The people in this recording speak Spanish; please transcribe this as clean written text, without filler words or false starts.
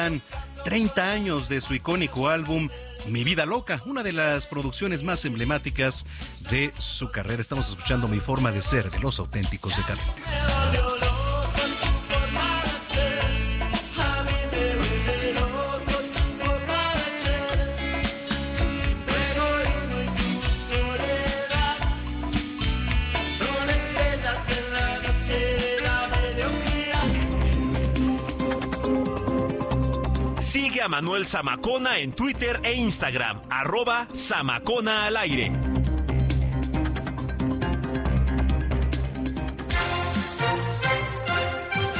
30 años de su icónico álbum Mi Vida Loca, una de las producciones más emblemáticas de su carrera. Estamos escuchando Mi Forma de Ser, de Los Auténticos Decadentes. Sigue a Manuel Zamacona en Twitter e Instagram, @Zamacona al aire.